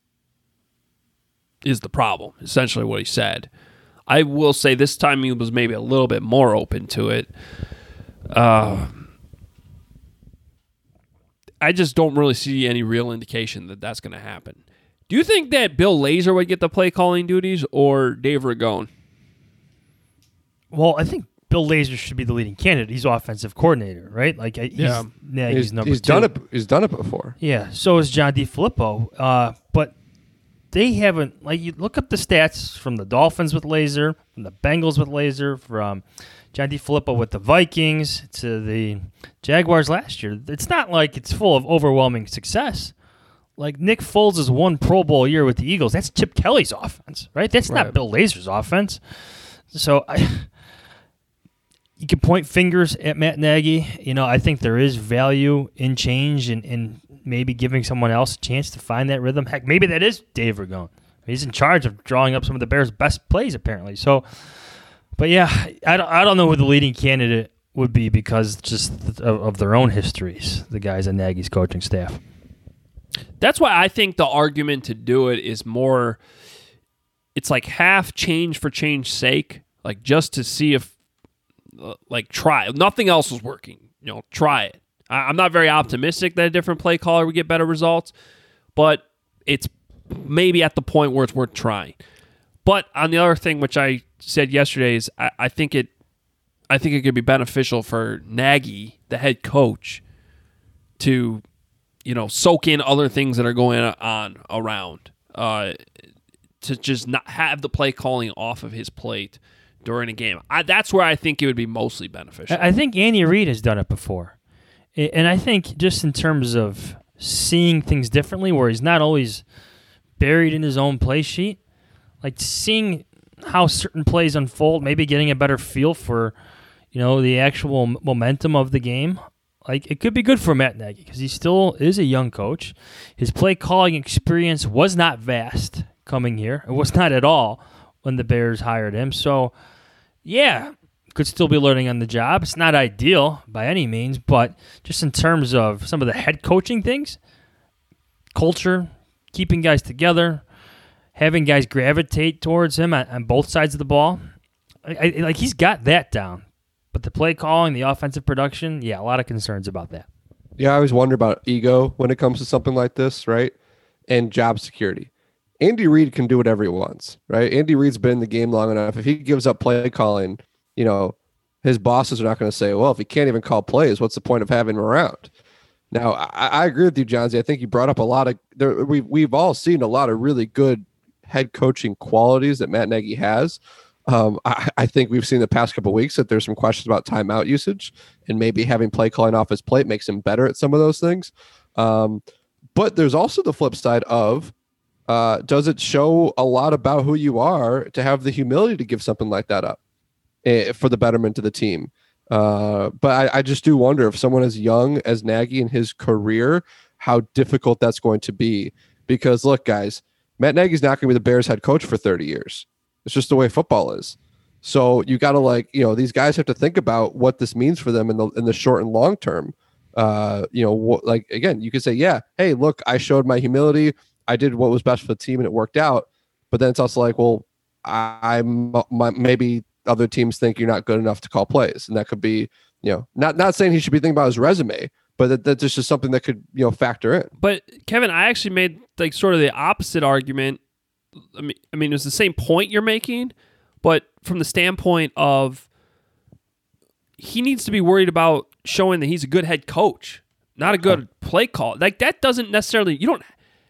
is the problem, essentially what he said. I will say this time he was maybe a little bit more open to it. Uh I just don't really see any real indication that that's going to happen. Do you think that Bill Lazor would get the play calling duties or Dave Ragone? Well, I think Bill Lazor should be the leading candidate. He's offensive coordinator, right? Like, he's, yeah, Nagy's he's, number he's two. done it. He's done it before. Yeah, so is John DeFilippo. Uh, but they haven't. Like, you look up the stats from the Dolphins with Lazor, from the Bengals with Lazor, from John DeFilippo with the Vikings to the Jaguars last year. It's not like it's full of overwhelming success. Like Nick Foles' one Pro Bowl year with the Eagles, that's Chip Kelly's offense, right? That's right. Not Bill Lazor's offense. So I, you can point fingers at Matt Nagy. You know, I think there is value in change and, and maybe giving someone else a chance to find that rhythm. Heck, maybe that is Dave Ragone. He's in charge of drawing up some of the Bears' best plays, apparently. So. But yeah, I don't, I don't know who the leading candidate would be because just of, of their own histories, the guys on Nagy's coaching staff. That's why I think the argument to do it is more, it's like half change for change's sake, like just to see if, uh, like try. Nothing else is working. You know, try it. I, I'm not very optimistic that a different play caller would get better results, but it's maybe at the point where it's worth trying. But on the other thing, which I said yesterday, is I, I think it, I think it could be beneficial for Nagy, the head coach, to, you know, soak in other things that are going on around, uh, to just not have the play calling off of his plate during a game. I, that's where I think it would be mostly beneficial. I think Andy Reid has done it before. And I think just in terms of seeing things differently, where he's not always buried in his own play sheet, like seeing how certain plays unfold, maybe getting a better feel for, you know, the actual momentum of the game. Like, it could be good for Matt Nagy because he still is a young coach. His play calling experience was not vast coming here. It was not at all when the Bears hired him. So, yeah, could still be learning on the job. It's not ideal by any means, but just in terms of some of the head coaching things, culture, keeping guys together, having guys gravitate towards him on, on both sides of the ball, I, I, like he's got that down. But the play calling, the offensive production, yeah, a lot of concerns about that. Yeah, I always wonder about ego when it comes to something like this, right? And job security. Andy Reid can do whatever he wants, right? Andy Reid's been in the game long enough. If he gives up play calling, you know, his bosses are not going to say, well, if he can't even call plays, what's the point of having him around? Now, I, I agree with you, Johnsy. I think you brought up a lot of there. We've we've all seen a lot of really good head coaching qualities that Matt Nagy has. Um, I, I think we've seen the past couple of weeks that there's some questions about timeout usage, and maybe having play calling off his plate makes him better at some of those things. Um, but there's also the flip side of, uh, does it show a lot about who you are to have the humility to give something like that up uh, for the betterment of the team? Uh, but I, I just do wonder if someone as young as Nagy in his career, how difficult that's going to be. Because look, guys, Matt Nagy's not going to be the Bears head coach for thirty years. It's just the way football is. So you got to, like, you know, these guys have to think about what this means for them in the in the short and long term. Uh, you know, wh- like, again, you could say, yeah, hey, look, I showed my humility. I did what was best for the team and it worked out. But then it's also like, well, I, I'm my, maybe other teams think you're not good enough to call plays. And that could be, you know, not, not saying he should be thinking about his resume, but that, that's just something that could, you know, factor in. But Kevin, I actually made like sort of the opposite argument. I mean, I mean, it's the same point you're making, but from the standpoint of he needs to be worried about showing that he's a good head coach, not a good play call. Like that doesn't necessarily you don't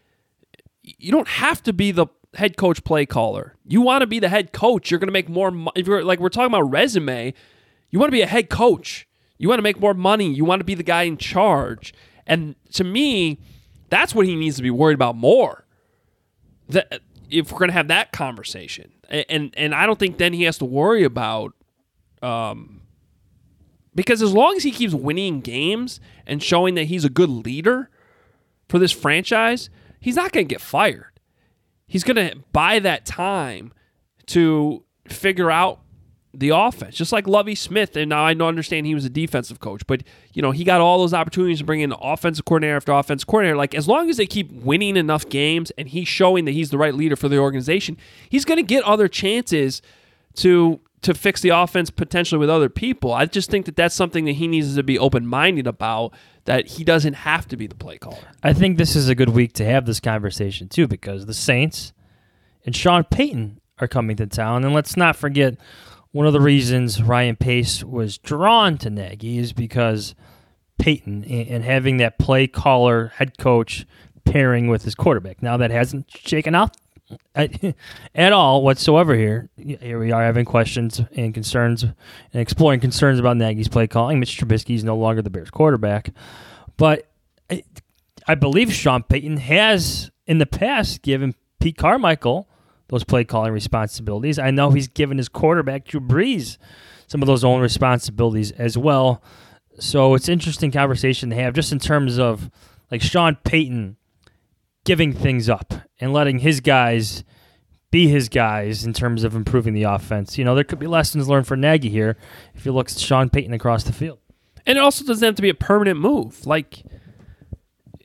you don't have to be the head coach play caller. You want to be the head coach. You're going to make more. Mo- if you're like we're talking about resume, you want to be a head coach. You want to make more money. You want to be the guy in charge. And to me, that's what he needs to be worried about more. That. If we're going to have that conversation. And, and and I don't think then he has to worry about, um, because as long as he keeps winning games and showing that he's a good leader for this franchise, he's not going to get fired. He's going to buy that time to figure out the offense, just like Lovie Smith. And now I don't understand he was a defensive coach, but you know he got all those opportunities to bring in offensive coordinator after offensive coordinator. Like as long as they keep winning enough games and he's showing that he's the right leader for the organization, he's going to get other chances to to fix the offense potentially with other people. I just think that that's something that he needs to be open-minded about, that he doesn't have to be the play caller. I think this is a good week to have this conversation too, because the Saints and Sean Payton are coming to town, and let's not forget. One of the reasons Ryan Pace was drawn to Nagy is because Peyton and having that play caller head coach pairing with his quarterback. Now that hasn't shaken out at, at all whatsoever here. Here we are having questions and concerns and exploring concerns about Nagy's play calling. Mitch Trubisky is no longer the Bears quarterback. But I, I believe Sean Payton has in the past given Pete Carmichael those play calling responsibilities. I know he's given his quarterback, Drew Brees, some of those own responsibilities as well. So it's an interesting conversation to have just in terms of like Sean Payton giving things up and letting his guys be his guys in terms of improving the offense. You know, there could be lessons learned for Nagy here if you look at Sean Payton across the field. And it also doesn't have to be a permanent move. Like,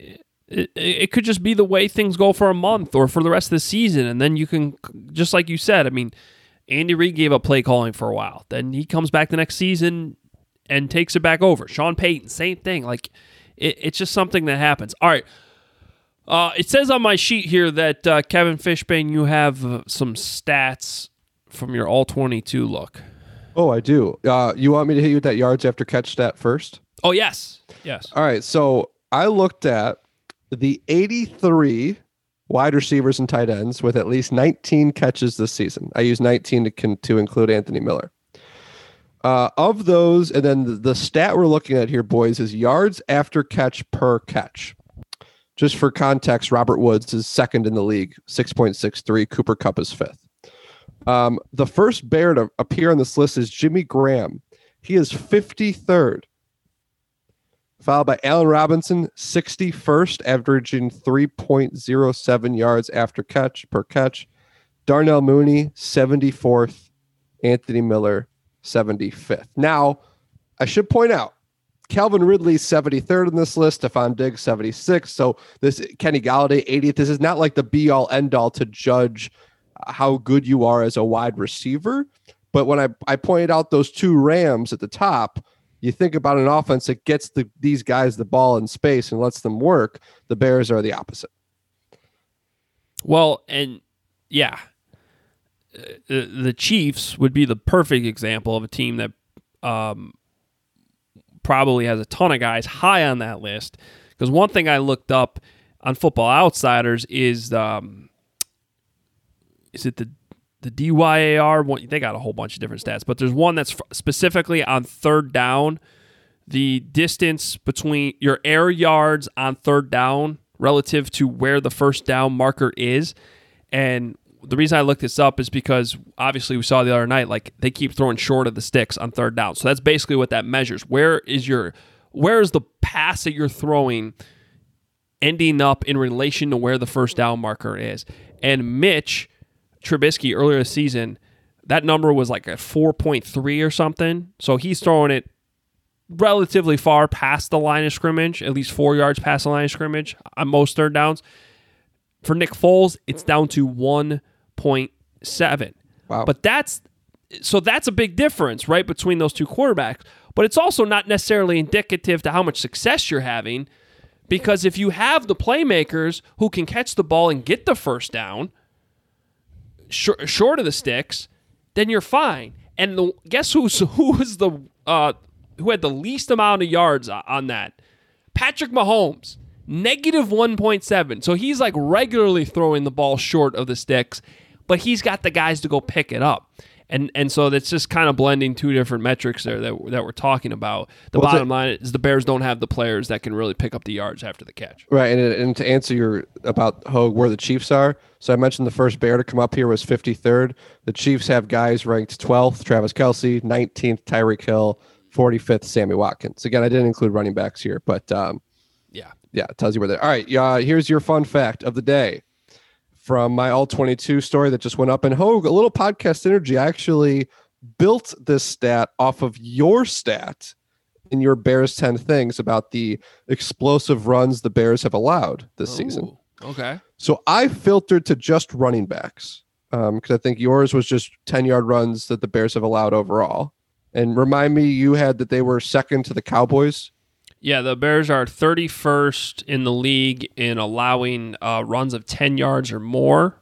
It, it could just be the way things go for a month or for the rest of the season, and then you can, just like you said, I mean, Andy Reid gave up play calling for a while. Then he comes back the next season and takes it back over. Sean Payton, same thing. Like, it, it's just something that happens. All right. Uh, it says on my sheet here that, uh, Kevin Fishbane, you have uh, some stats from your all twenty-two look. Oh, I do. Uh, you want me to hit you with that yards after catch stat first? Oh, yes. Yes. All right. So I looked at the eighty-three wide receivers and tight ends with at least nineteen catches this season. I use nineteen to, to include Anthony Miller. Uh, of those, and then the, the stat we're looking at here, boys, is yards after catch per catch. Just for context, Robert Woods is second in the league, six point six three. Cooper Kupp is fifth. Um, the first Bear to appear on this list is Jimmy Graham. He is fifty-third. Followed by Allen Robinson, sixty-first, averaging three point oh seven yards after catch per catch. Darnell Mooney, seventy-fourth. Anthony Miller, seventy-fifth. Now, I should point out, Calvin Ridley, seventy-third in this list. Stephon Diggs, seventy-sixth. So this Kenny Galladay, eightieth. This is not like the be-all, end-all to judge how good you are as a wide receiver. But when I, I pointed out those two Rams at the top, you think about an offense that gets the, these guys the ball in space and lets them work. The Bears are the opposite. Well, and yeah, uh, the Chiefs would be the perfect example of a team that um, probably has a ton of guys high on that list. Because one thing I looked up on Football Outsiders is, um, is it the The D Y A R, they got a whole bunch of different stats, but there's one that's specifically on third down. The distance between your air yards on third down relative to where the first down marker is. And the reason I looked this up is because obviously we saw the other night, like they keep throwing short of the sticks on third down. So that's basically what that measures. Where is your, where is the pass that you're throwing ending up in relation to where the first down marker is? And Mitch Trubisky earlier this season, that number was like a four point three or something. So he's throwing it relatively far past the line of scrimmage, at least four yards past the line of scrimmage on most third downs. For Nick Foles, it's down to one point seven. Wow. But that's so that's a big difference, right, between those two quarterbacks. But it's also not necessarily indicative to how much success you're having, because if you have the playmakers who can catch the ball and get the first down short of the sticks, then you're fine. And the, guess who's who was the uh, who had the least amount of yards on that? Patrick Mahomes, negative one point seven. So he's like regularly throwing the ball short of the sticks, but he's got the guys to go pick it up. And and so that's just kind of blending two different metrics there that, that we're talking about. The well, bottom to, line is the Bears don't have the players that can really pick up the yards after the catch. Right, and, and to answer your about Hogue, where the Chiefs are, so I mentioned the first Bear to come up here was fifty-third. The Chiefs have guys ranked twelfth, Travis Kelce, nineteenth, Tyreek Hill, forty-fifth, Sammy Watkins. Again, I didn't include running backs here, but um, yeah, yeah, it tells you where they're. All right, uh, here's your fun fact of the day from my all twenty-two story that just went up. And Hogue, a little podcast energy, I actually built this stat off of your stat in your Bears ten things about the explosive runs the Bears have allowed this Ooh, season. Okay. So I filtered to just running backs because um, I think yours was just ten-yard runs that the Bears have allowed overall. And remind me, you had that they were second to the Cowboys. Yeah, the Bears are thirty-first in the league in allowing uh, runs of ten yards or more,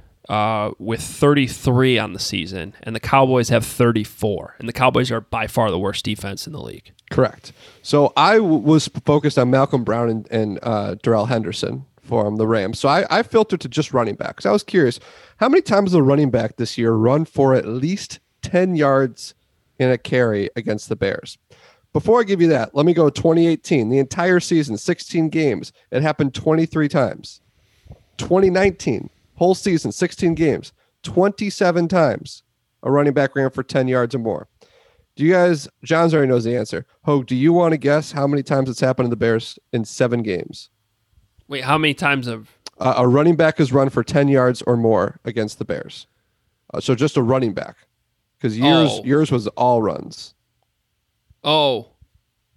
uh, with thirty-three on the season, and the Cowboys have thirty-four. And the Cowboys are by far the worst defense in the league. Correct. So I w- was focused on Malcolm Brown and, and uh, Darrell Henderson from the Rams. So I, I filtered to just running backs. I was curious, how many times a running back this year run for at least ten yards in a carry against the Bears? Before I give you that, let me go twenty eighteen, the entire season, sixteen games. It happened twenty-three times. twenty nineteen, whole season, sixteen games, twenty-seven times a running back ran for ten yards or more. Do you guys, Johns already knows the answer. Hogue, do you want to guess how many times it's happened to the Bears in seven games? Wait, how many times have... Uh, a running back has run for ten yards or more against the Bears. Uh, so just a running back. Because yours, Oh. yours was all runs. Oh,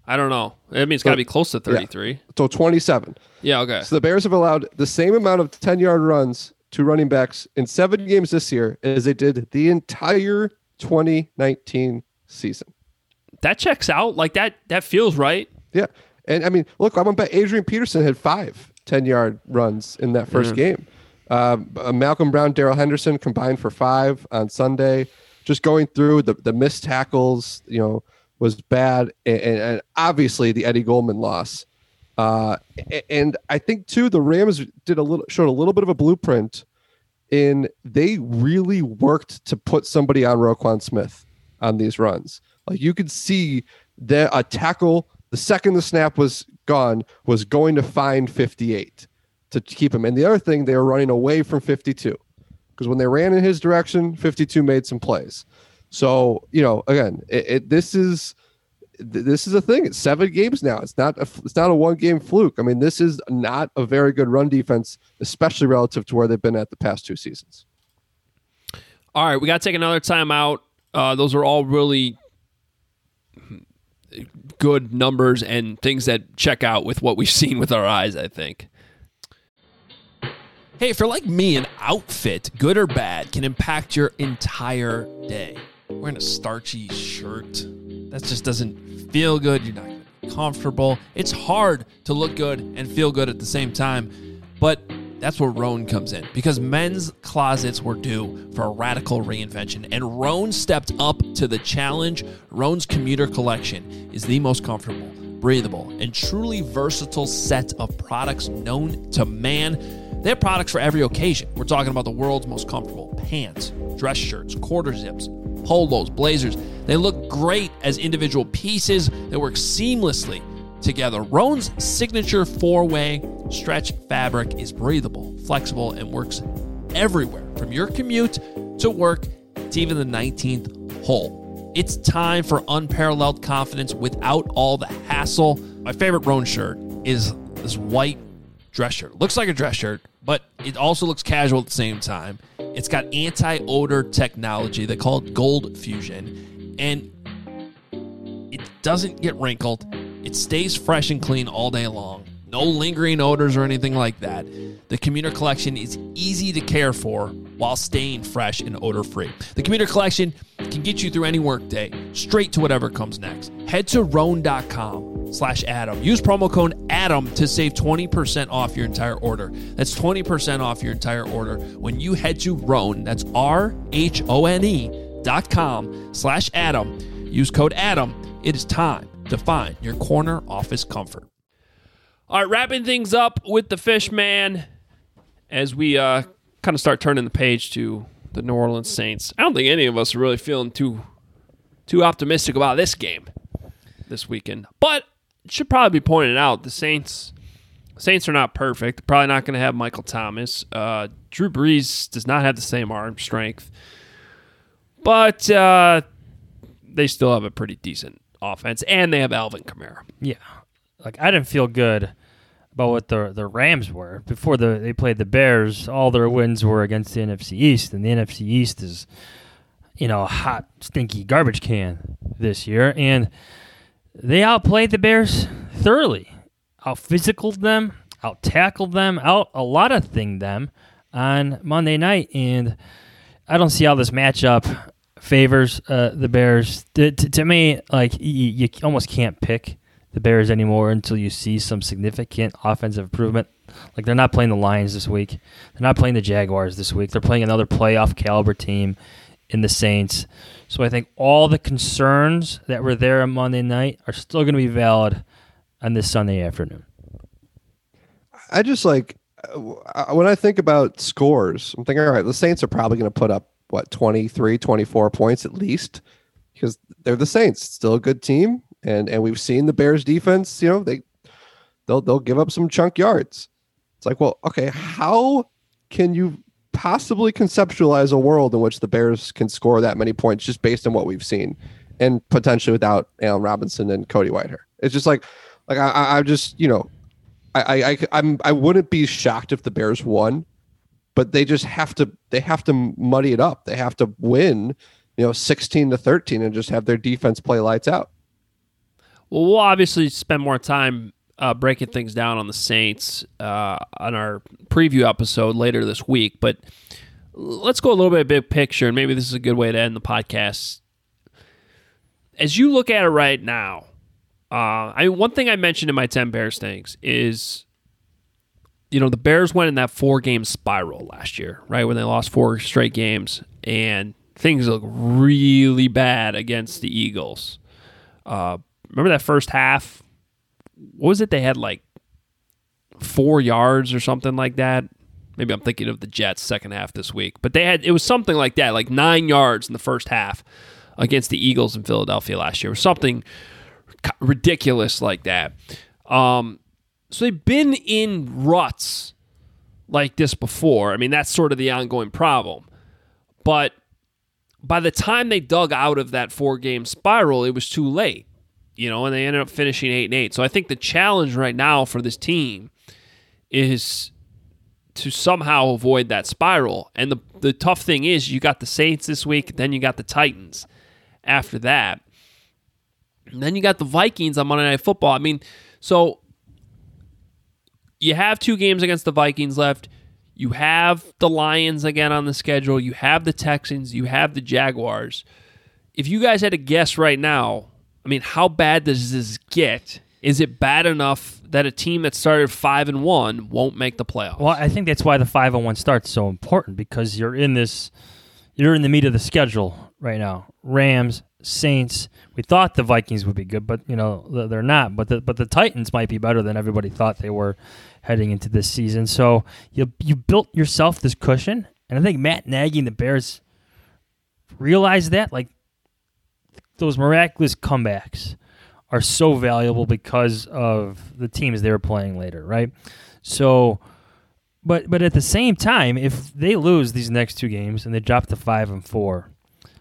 I don't know. I mean, it's got to be close to thirty-three. Yeah. So twenty-seven. Yeah, okay. So the Bears have allowed the same amount of ten-yard runs to running backs in seven games this year as they did the entire twenty nineteen season. That checks out. Like, that that feels right. Yeah. And, I mean, look, I'm going to bet Adrian Peterson had five ten-yard runs in that first Mhm. game. Uh, Malcolm Brown, Darrell Henderson combined for five on Sunday. Just going through the, the missed tackles, you know, was bad. And, and obviously the Eddie Goldman loss. Uh, and I think, too, the Rams did a little showed a little bit of a blueprint in they really worked to put somebody on Roquan Smith on these runs. Like, you could see that a tackle, the second the snap was gone, was going to find fifty-eight to keep him. And the other thing, they were running away from fifty-two because when they ran in his direction, fifty-two made some plays. So, you know, again, it, it, this is this is a thing. It's seven games now. It's not a, it's not a one game fluke. I mean, this is not a very good run defense, especially relative to where they've been at the past two seasons. All right, we got to take another timeout. Uh, those are all really good numbers and things that check out with what we've seen with our eyes, I think. Hey, if you're like me, an outfit, good or bad, can impact your entire day. Wearing a starchy shirt, that just doesn't feel good. You're not gonna be comfortable. It's hard to look good and feel good at the same time, but that's where Rhone comes in, because men's closets were due for a radical reinvention, and Rhone stepped up to the challenge. Rhone's Commuter Collection is the most comfortable, breathable, and truly versatile set of products known to man. They have products for every occasion. We're talking about the world's most comfortable pants, dress shirts, quarter zips, polos, blazers. They look great as individual pieces that work seamlessly together. Rhone's signature four-way stretch fabric is breathable, flexible, and works everywhere, from your commute to work to even the nineteenth hole. It's time for unparalleled confidence without all the hassle. My favorite Rhone shirt is this white dress shirt. Looks like a dress shirt, but it also looks casual at the same time. It's got anti-odor technology. They call it Gold Fusion, and it doesn't get wrinkled. It stays fresh and clean all day long. No lingering odors or anything like that. The Commuter Collection is easy to care for while staying fresh and odor-free. The Commuter Collection can get you through any workday, straight to whatever comes next. Head to Rhone.com slash Adam. Use promo code Adam to save twenty percent off your entire order. That's twenty percent off your entire order when you head to Rhone. That's R H O N E dot com slash Adam. Use code Adam. It is time to find your corner office comfort. All right, wrapping things up with the Fish Man as we uh, kind of start turning the page to the New Orleans Saints. I don't think any of us are really feeling too too optimistic about this game this weekend, but it should probably be pointed out the Saints Saints are not perfect. They're probably not going to have Michael Thomas. Uh, Drew Brees does not have the same arm strength, but uh, they still have a pretty decent offense, and they have Alvin Kamara. Yeah. Like, I didn't feel good about what the the Rams were. Before the they played the Bears, all their wins were against the N F C East, and the N F C East is, you know, a hot, stinky garbage can this year, and they outplayed the Bears thoroughly. Out-physicaled them, out-tackled them, out-a-lot-of-thinged them on Monday night, and I don't see how this matchup favors uh, the Bears. To, to, to me, like, you, you almost can't pick the Bears anymore until you see some significant offensive improvement. Like, they're not playing the Lions this week. They're not playing the Jaguars this week. They're playing another playoff caliber team in the Saints. So I think all the concerns that were there on Monday night are still going to be valid on this Sunday afternoon. I just like, when I think about scores, I'm thinking, all right, the Saints are probably going to put up, what, twenty-three, twenty-four points at least, because they're the Saints. Still a good team. And and we've seen the Bears defense, you know, they they'll they'll give up some chunk yards. It's like, well, okay, how can you possibly conceptualize a world in which the Bears can score that many points just based on what we've seen, and potentially without Allen Robinson and Cody Whitehair? It's just like, like I I just you know, I I I'm I wouldn't be shocked if the Bears won, but they just have to they have to muddy it up. They have to win, you know, sixteen to thirteen and just have their defense play lights out. Well, we'll obviously spend more time uh, breaking things down on the Saints uh, on our preview episode later this week. But let's go a little bit big picture, and maybe this is a good way to end the podcast. As you look at it right now, uh, I mean, one thing I mentioned in my ten Bears things is, you know, the Bears went in that four-game spiral last year, right, when they lost four straight games, and things look really bad against the Eagles. Uh, remember that first half? What was it? They had like four yards or something like that. Maybe I'm thinking of the Jets' second half this week. But they had it was something like that, like nine yards in the first half against the Eagles in Philadelphia last year. Or something ridiculous like that. Um, so they've been in ruts like this before. I mean, that's sort of the ongoing problem. But by the time they dug out of that four-game spiral, it was too late. You know, and they ended up finishing eight and eight. So I think the challenge right now for this team is to somehow avoid that spiral. And the the tough thing is you got the Saints this week, then you got the Titans after that. And then you got the Vikings on Monday Night Football. I mean, so you have two games against the Vikings left. You have the Lions again on the schedule. You have the Texans. You have the Jaguars. If you guys had to guess right now, I mean, how bad does this get? Is it bad enough that a team that started five and one won't make the playoffs? Well, I think that's why the five and one start's so important, because you're in this, you're in the meat of the schedule right now. Rams, Saints. We thought the Vikings would be good, but you know they're not. But the but the Titans might be better than everybody thought they were heading into this season. So you you built yourself this cushion, and I think Matt Nagy and the Bears realize that. Like, those miraculous comebacks are so valuable because of the teams they were playing later, right? So, but but at the same time, if they lose these next two games and they drop to five and four,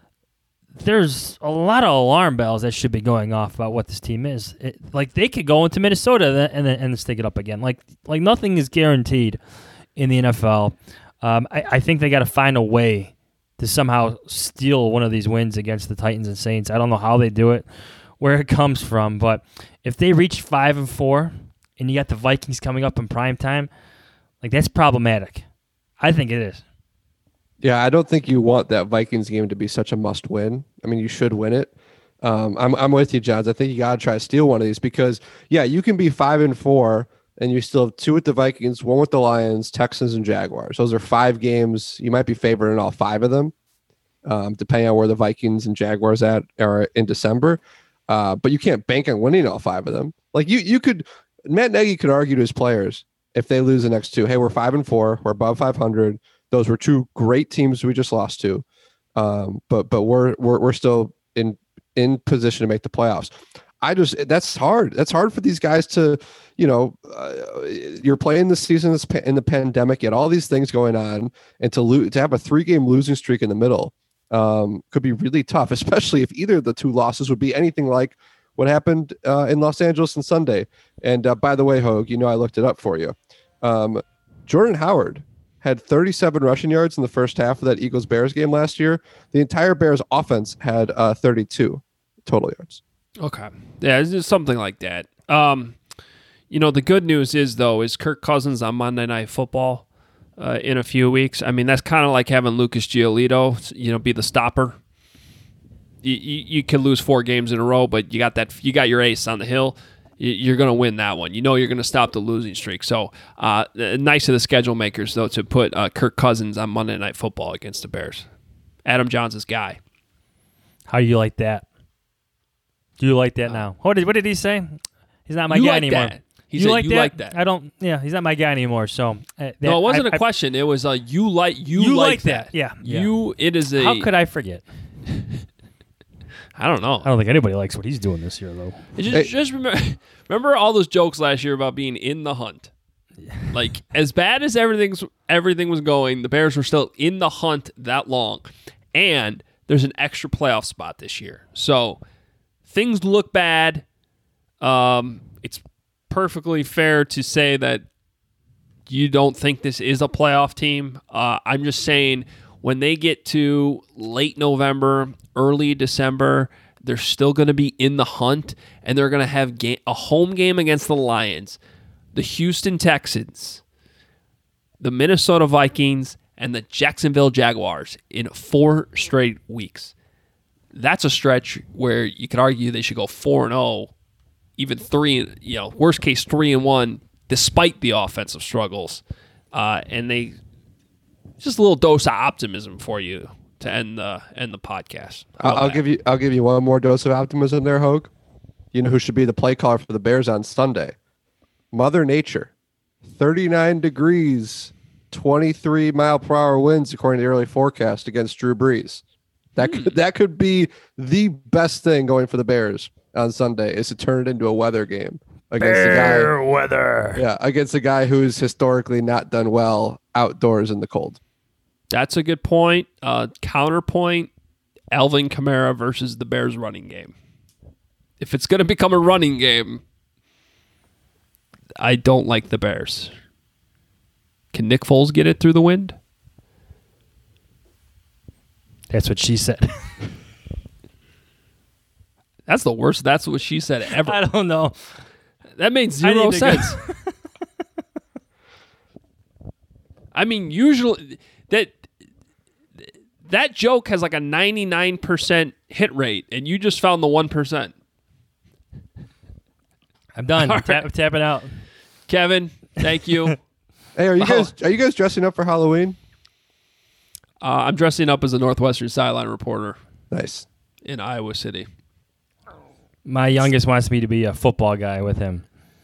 there's a lot of alarm bells that should be going off about what this team is. It, like, they could go into Minnesota and then and stick it up again. Like like nothing is guaranteed in the N F L. Um, I, I think they got to find a way to somehow steal one of these wins against the Titans and Saints. I don't know how they do it, where it comes from, but if they reach five and four, and you got the Vikings coming up in prime time, like, that's problematic. I think it is. Yeah, I don't think you want that Vikings game to be such a must-win. I mean, you should win it. Um, I'm I'm with you, Johns. I think you got to try to steal one of these because, yeah, you can be five and four, and you still have two with the Vikings, one with the Lions, Texans, and Jaguars. Those are five games. You might be favored in all five of them, um, depending on where the Vikings and Jaguars at are in December. Uh, but you can't bank on winning all five of them. Like, you, you could, Matt Nagy could argue to his players if they lose the next two. Hey, we're five and four. We're above five hundred. Those were two great teams we just lost to, um, but but we're we're we're still in in position to make the playoffs. I just that's hard. That's hard for these guys to, you know, uh, you're playing this season in the pandemic, yet all these things going on, and to lose to have a three game losing streak in the middle um, could be really tough, especially if either of the two losses would be anything like what happened uh, in Los Angeles on Sunday. And uh, by the way, Hogue, you know I looked it up for you. Um, Jordan Howard had thirty-seven rushing yards in the first half of that Eagles-Bears game last year. The entire Bears offense had uh, thirty-two total yards. Okay. Yeah, it's just something like that. Um, you know, the good news is, though, is Kirk Cousins on Monday Night Football uh, in a few weeks. I mean, that's kind of like having Lucas Giolito, you know, be the stopper. You, you, you could lose four games in a row, but you got that. You got your ace on the hill. You're going to win that one. You know you're going to stop the losing streak. So uh, nice of the schedule makers, though, to put uh, Kirk Cousins on Monday Night Football against the Bears. Adam Johns' guy. How do you like that? Do you like that uh, now? What did what did he say? He's not my you guy like anymore. That. He you said like you that? like that. I don't. Yeah, he's not my guy anymore. So uh, that, no, it wasn't I, a question. It was uh, you like you, you like, like that. that. Yeah, yeah. You. It is a. How could I forget? I don't know. I don't think anybody likes what he's doing this year, though. Just, hey. just remember, remember all those jokes last year about being in the hunt. Like, as bad as everything's everything was going, the Bears were still in the hunt that long, and there's an extra playoff spot this year. So things look bad. Um, it's perfectly fair to say that you don't think this is a playoff team. Uh, I'm just saying, when they get to late November, early December, They're still going to be in the hunt, and they're going to have ga- a home game against the Lions, the Houston Texans, the Minnesota Vikings, and the Jacksonville Jaguars in four straight weeks. That's a stretch where you could argue they should go four and oh, even three, you know, worst case three and one, despite the offensive struggles. Uh, and they just a little dose of optimism for you to end the end the podcast. I'll, I'll give you I'll give you one more dose of optimism there, Hogue. You know who should be the play caller for the Bears on Sunday? Mother Nature. thirty-nine degrees, twenty-three mile per hour winds according to the early forecast against Drew Brees. That could, that could be the best thing going for the Bears on Sunday, is to turn it into a weather game against Bear the guy, weather. Yeah, against a guy who's historically not done well outdoors in the cold. That's a good point. Uh, counterpoint, Alvin Kamara versus the Bears running game. If it's going to become a running game, I don't like the Bears. Can Nick Foles get it through the wind? That's what she said. That's the worst. That's what she said ever. I don't know. That made I zero need to sense. I mean, usually that that joke has like a ninety-nine percent hit rate, and you just found the one percent. I'm done. All Tap, right. Tapping out. Kevin, thank you. Hey, are you Oh. guys are you guys dressing up for Halloween? Uh, I'm dressing up as a Northwestern sideline reporter. Nice. In Iowa City. My youngest wants me to be a football guy with him.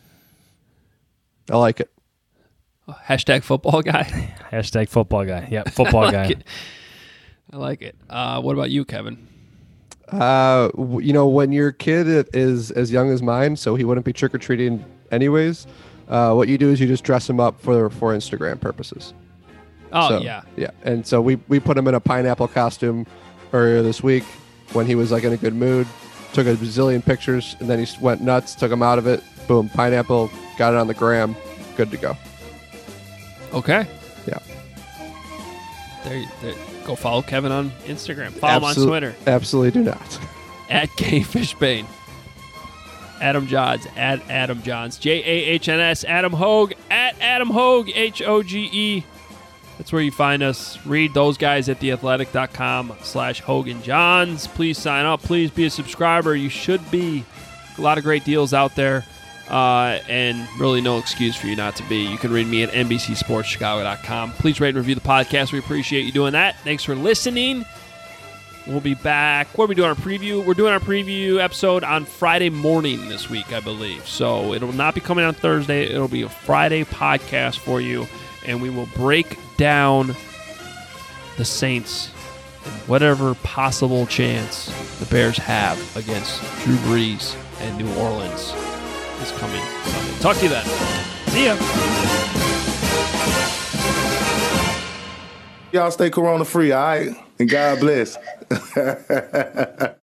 I like it. Hashtag football guy. Hashtag football guy. Yeah, football I like guy. it. I like it. Uh, what about you, Kevin? Uh, w- you know, when your kid is as young as mine, so he wouldn't be trick or treating anyways. Uh, what you do is you just dress him up for for Instagram purposes. Oh, So, yeah. yeah. And so we we put him in a pineapple costume earlier this week when he was like in a good mood. Took a bazillion pictures, and then he went nuts. Took him out of it. Boom, pineapple. Got it on the gram. Good to go. Okay. Yeah. There, there. Go follow Kevin on Instagram. Follow Absol- him on Twitter. Absolutely do not. At K Fishbane. Adam Johns at Adam Johns. J A H N S. Adam Hogue at Adam Hogue. H O G E. That's where you find us. Read those guys at theathletic.com slash Hogan Johns. Please sign up. Please be a subscriber. You should be. A lot of great deals out there. Uh, and really no excuse for you not to be. You can read me at N B C Sports Chicago dot com. Please rate and review the podcast. We appreciate you doing that. Thanks for listening. We'll be back. What are we doing? Our preview? We're doing our preview episode on Friday morning this week, I believe. So it will not be coming on Thursday. It'll be a Friday podcast for you. And we will break down the Saints and whatever possible chance the Bears have against Drew Brees and New Orleans this coming Sunday. Talk to you then. See ya. Y'all stay corona free, all right? And God bless.